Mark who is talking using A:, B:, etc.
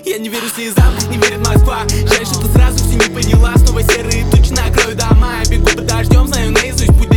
A: Я не верю слезам, не верит Москва. Жаль, что ты сразу все не поняла. Снова серые тучи накроют дома. Я бегу под дождем, знаю наизусть путь